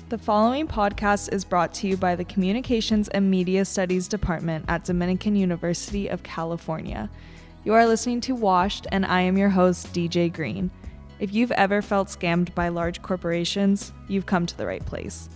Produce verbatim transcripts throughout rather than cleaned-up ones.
The following podcast is brought to you by the Communications and Media Studies Department at Dominican University of California. You are listening to Washed, and I am your host, D J Green. If you've ever felt scammed by large corporations, you've come to the right place.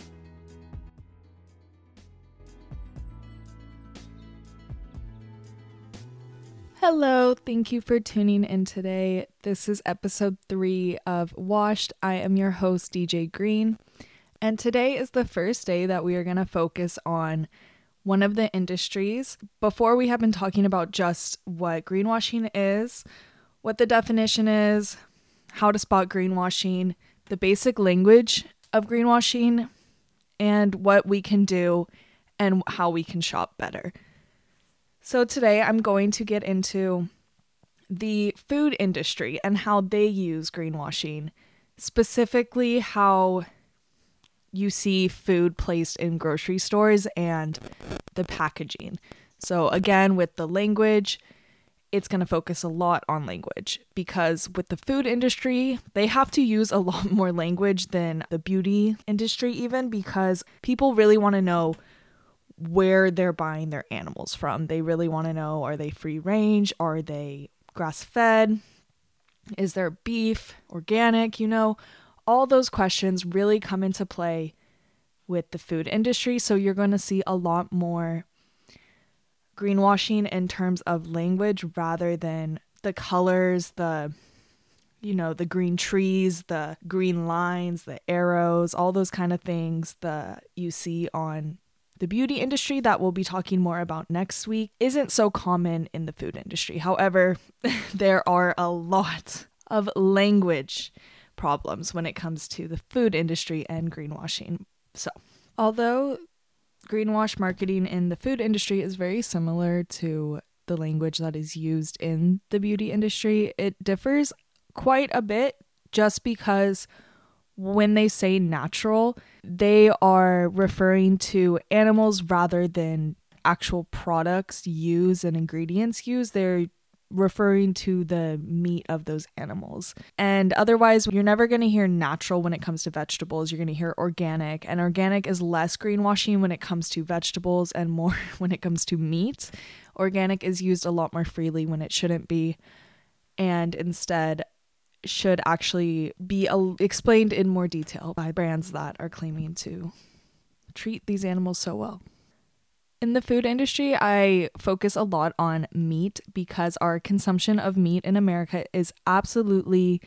Hello, thank you for tuning in today. This is episode three of Washed. I am your host, D J Green. And today is the first day that we are going to focus on one of the industries. Before, we have been talking about just what greenwashing is, what the definition is, how to spot greenwashing, the basic language of greenwashing, and what we can do and how we can shop better. So today I'm going to get into the food industry and how they use greenwashing, specifically how you see food placed in grocery stores and the packaging. So again, with the language, it's going to focus a lot on language because with the food industry, they have to use a lot more language than the beauty industry even, because people really want to know where they're buying their animals from. They really want to know, are they free range? Are they grass fed? Is there beef, organic? You know, all those questions really come into play with the food industry. So you're going to see a lot more greenwashing in terms of language rather than the colors, the, you know, the green trees, the green lines, the arrows, all those kind of things that you see on the beauty industry that we'll be talking more about next week isn't so common in the food industry. However, there are a lot of language problems when it comes to the food industry and greenwashing. So, although greenwash marketing in the food industry is very similar to the language that is used in the beauty industry, it differs quite a bit just because when they say natural, they are referring to animals rather than actual products used and ingredients used. They're referring to the meat of those animals. And otherwise, you're never going to hear natural when it comes to vegetables. You're going to hear organic, and organic is less greenwashing when it comes to vegetables and more when it comes to meat. Organic is used a lot more freely when it shouldn't be, and instead should actually be a- explained in more detail by brands that are claiming to treat these animals so well. In the food industry, I focus a lot on meat because our consumption of meat in America is absolutely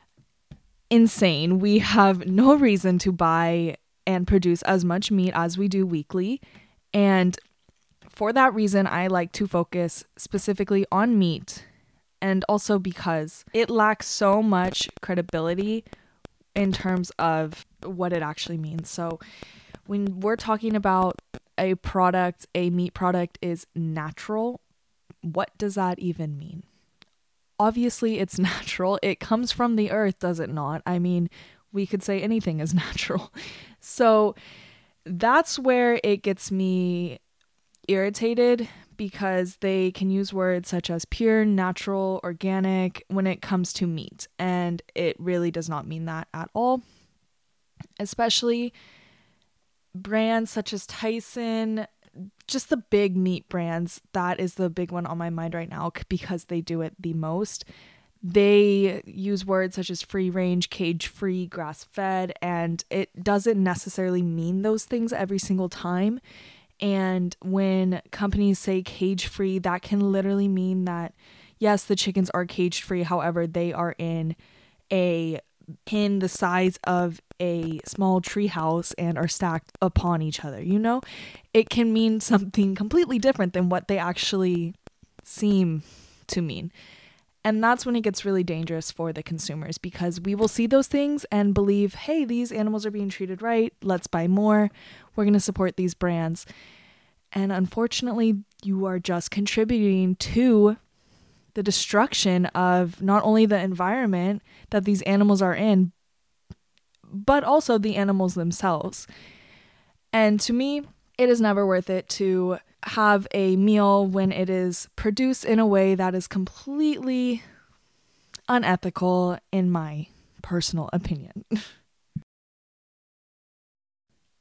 insane. We have no reason to buy and produce as much meat as we do weekly. And for that reason, I like to focus specifically on meat. And also because it lacks so much credibility in terms of what it actually means. So when we're talking about a product, a meat product is natural, what does that even mean? Obviously, it's natural. It comes from the earth, does it not? I mean, we could say anything is natural. So that's where it gets me irritated, because they can use words such as pure, natural, organic when it comes to meat. And it really does not mean that at all. Especially brands such as Tyson, just the big meat brands. That is the big one on my mind right now because they do it the most. They use words such as free range, cage free, grass fed, and it doesn't necessarily mean those things every single time. And when companies say cage-free, that can literally mean that, yes, the chickens are cage-free. However, they are in a pen the size of a small tree house and are stacked upon each other. You know, it can mean something completely different than what they actually seem to mean. And that's when it gets really dangerous for the consumers, because we will see those things and believe, hey, these animals are being treated right. Let's buy more. We're going to support these brands. And unfortunately, you are just contributing to the destruction of not only the environment that these animals are in, but also the animals themselves. And to me, it is never worth it to have a meal when it is produced in a way that is completely unethical, in my personal opinion.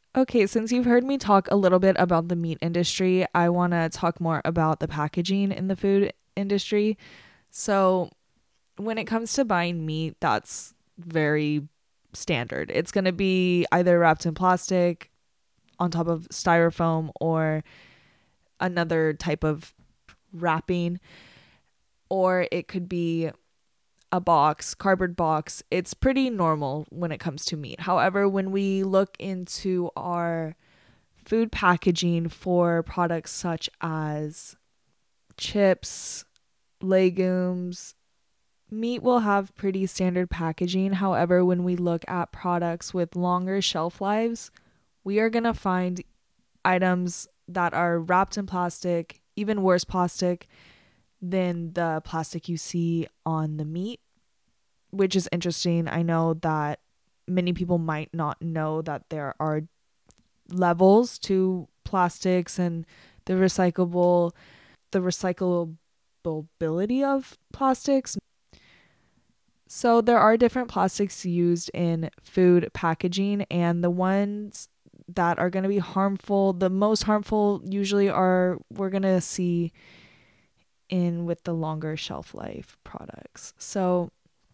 Okay, since you've heard me talk a little bit about the meat industry, I want to talk more about the packaging in the food industry. So, when it comes to buying meat, that's very standard. It's going to be either wrapped in plastic on top of styrofoam or another type of wrapping, or it could be a box, cardboard box. It's pretty normal when it comes to meat. However, when we look into our food packaging for products such as chips, legumes, meat will have pretty standard packaging. However, when we look at products with longer shelf lives, we are going to find items that are wrapped in plastic, even worse plastic than the plastic you see on the meat, which is interesting. I know that many people might not know that there are levels to plastics and the recyclable, the recyclability of plastics. So there are different plastics used in food packaging, and the ones that are going to be harmful, the most harmful usually are, we're going to see in with the longer shelf life products. So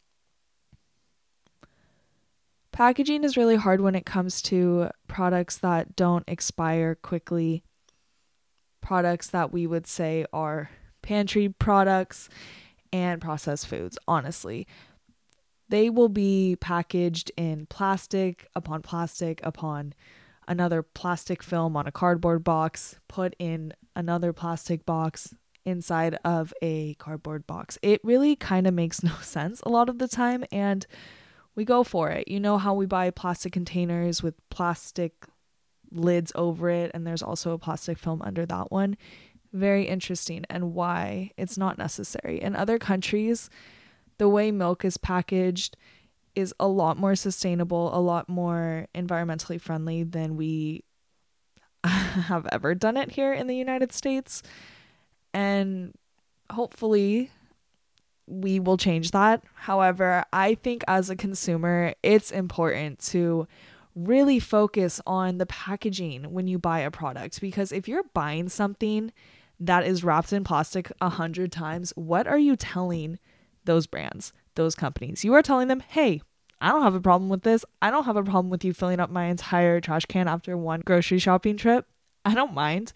packaging is really hard when it comes to products that don't expire quickly, products that we would say are pantry products and processed foods. Honestly, they will be packaged in plastic upon plastic upon another plastic film on a cardboard box, put in another plastic box inside of a cardboard box. It really kind of makes no sense a lot of the time, and we go for it. You know how we buy plastic containers with plastic lids over it, and there's also a plastic film under that one. Very interesting, and why it's not necessary. In other countries, the way milk is packaged is a lot more sustainable, a lot more environmentally friendly than we have ever done it here in the United States. And hopefully we will change that. However, I think as a consumer, it's important to really focus on the packaging when you buy a product, because if you're buying something that is wrapped in plastic a hundred times, what are you telling those brands, those companies? You are telling them, hey, I don't have a problem with this. I don't have a problem with you filling up my entire trash can after one grocery shopping trip. I don't mind.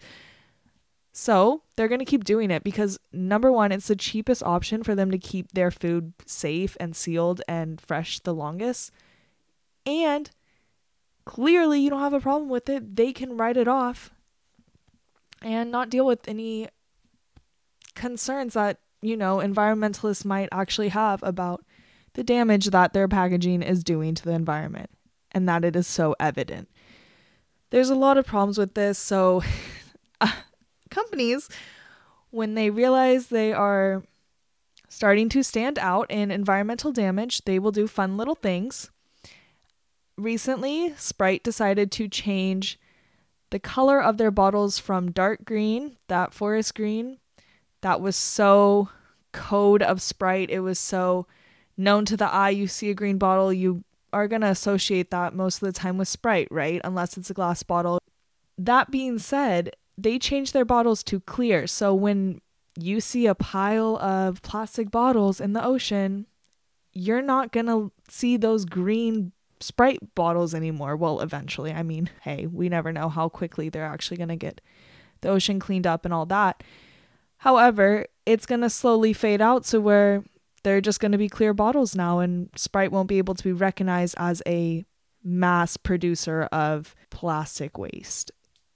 So they're going to keep doing it because, number one, it's the cheapest option for them to keep their food safe and sealed and fresh the longest. And clearly you don't have a problem with it. They can write it off and not deal with any concerns that, you know, environmentalists might actually have about the damage that their packaging is doing to the environment, and that it is so evident. There's a lot of problems with this. So uh, companies, when they realize they are starting to stand out in environmental damage, they will do fun little things. Recently, Sprite decided to change the color of their bottles from dark green, that forest green, that was so code of Sprite. It was so known to the eye. You see a green bottle, you are going to associate that most of the time with Sprite, right? Unless it's a glass bottle. That being said, they changed their bottles to clear. So when you see a pile of plastic bottles in the ocean, you're not going to see those green Sprite bottles anymore. Well, eventually. I mean, hey, we never know how quickly they're actually going to get the ocean cleaned up and all that. However, it's going to slowly fade out to where they're just going to be clear bottles now, and Sprite won't be able to be recognized as a mass producer of plastic waste.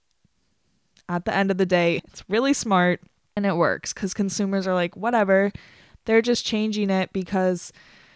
At the end of the day, it's really smart and it works because consumers are like, whatever, they're just changing it because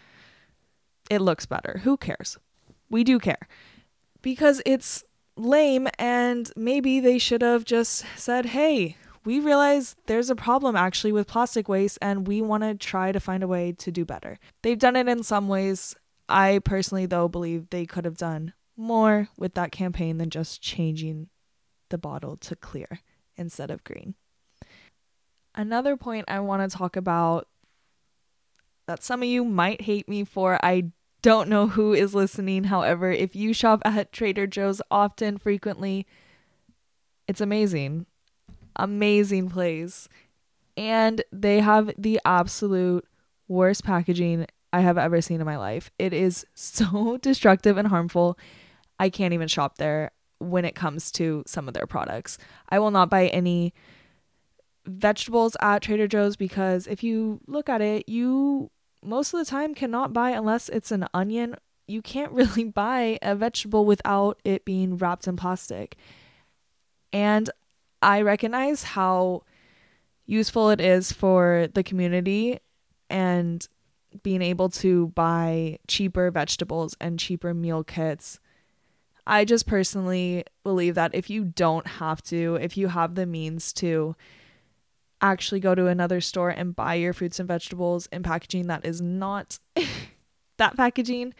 it looks better. Who cares? We do care because it's lame, and maybe they should have just said, hey, we realize there's a problem actually with plastic waste and we want to try to find a way to do better. They've done it in some ways. I personally, though, believe they could have done more with that campaign than just changing the bottle to clear instead of green. Another point I want to talk about that some of you might hate me for, I don't know who is listening. However, if you shop at Trader Joe's often, frequently, it's amazing. Amazing place. And they have the absolute worst packaging I have ever seen in my life. It is so destructive and harmful. I can't even shop there when it comes to some of their products. I will not buy any vegetables at Trader Joe's because if you look at it, you most of the time cannot buy, unless it's an onion, you can't really buy a vegetable without it being wrapped in plastic. And I recognize how useful it is for the community and being able to buy cheaper vegetables and cheaper meal kits. I just personally believe that if you don't have to, if you have the means to actually go to another store and buy your fruits and vegetables in packaging that is not that packaging,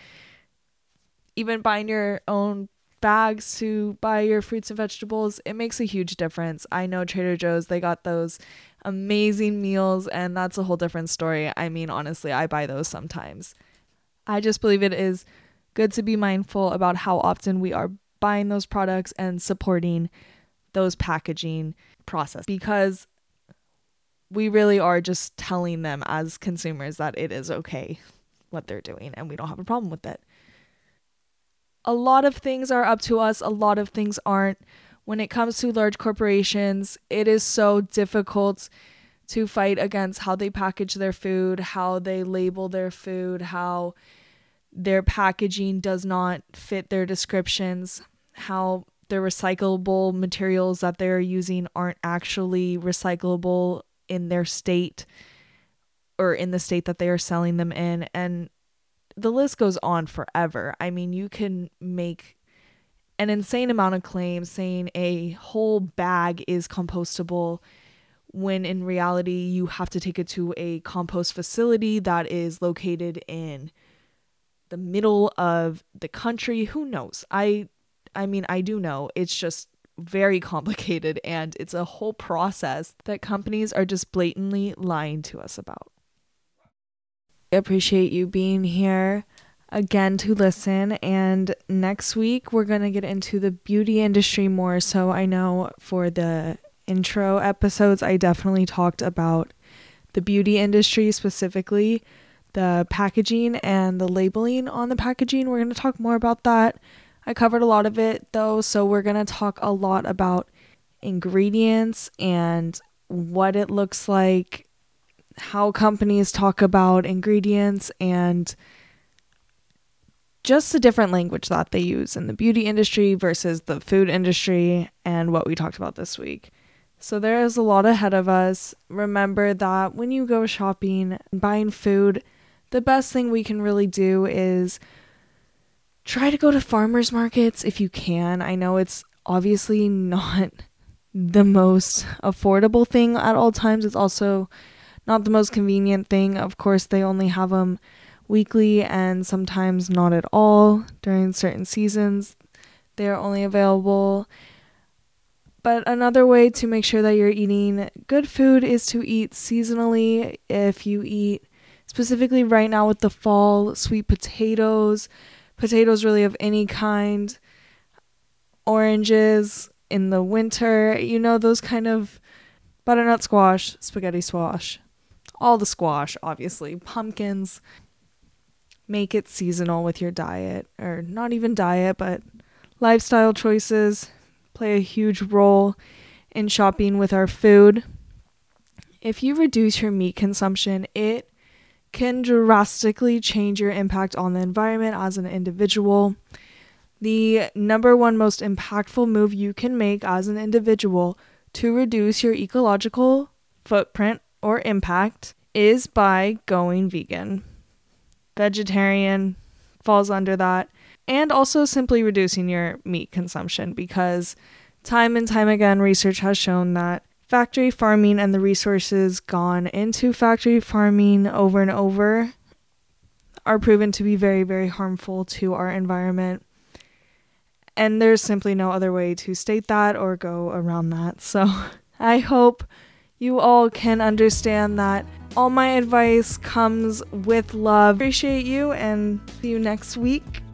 even buying your own bags to buy your fruits and vegetables, it makes a huge difference. I know Trader Joe's, they got those amazing meals, and that's a whole different story. I mean, honestly, I buy those sometimes. I just believe it is good to be mindful about how often we are buying those products and supporting those packaging process, because we really are just telling them as consumers that it is okay what they're doing and we don't have a problem with it. A lot of things are up to us. A lot of things aren't. When it comes to large corporations, it is so difficult to fight against how they package their food, how they label their food, how their packaging does not fit their descriptions, how their recyclable materials that they're using aren't actually recyclable in their state or in the state that they are selling them in. And the list goes on forever. I mean, you can make an insane amount of claims saying a whole bag is compostable when in reality you have to take it to a compost facility that is located in the middle of the country. Who knows? I I mean, I do know. It's just very complicated, and it's a whole process that companies are just blatantly lying to us about. I appreciate you being here again to listen, and next week we're going to get into the beauty industry more. So I know for the intro episodes I definitely talked about the beauty industry, specifically the packaging and the labeling on the packaging. We're going to talk more about that. I covered a lot of it though, so we're going to talk a lot about ingredients and what it looks like, how companies talk about ingredients, and just the different language that they use in the beauty industry versus the food industry, and what we talked about this week. So there is a lot ahead of us. Remember that when you go shopping and buying food, the best thing we can really do is try to go to farmers markets if you can. I know it's obviously not the most affordable thing at all times. It's also not the most convenient thing. Of course, they only have them weekly and sometimes not at all during certain seasons. They're only available. But another way to make sure that you're eating good food is to eat seasonally. If you eat specifically right now with the fall, sweet potatoes, potatoes really of any kind, oranges in the winter, you know, those kind of butternut squash, spaghetti squash, all the squash, obviously, pumpkins. Make it seasonal with your diet, or not even diet, but lifestyle choices play a huge role in shopping with our food. If you reduce your meat consumption, it can drastically change your impact on the environment as an individual. The number one most impactful move you can make as an individual to reduce your ecological footprint or impact is by going vegan. Vegetarian falls under that. And also simply reducing your meat consumption, because time and time again, research has shown that factory farming and the resources gone into factory farming over and over are proven to be very, very harmful to our environment. And there's simply no other way to state that or go around that. So I hope you all can understand that All my advice comes with love. Appreciate you and see you next week.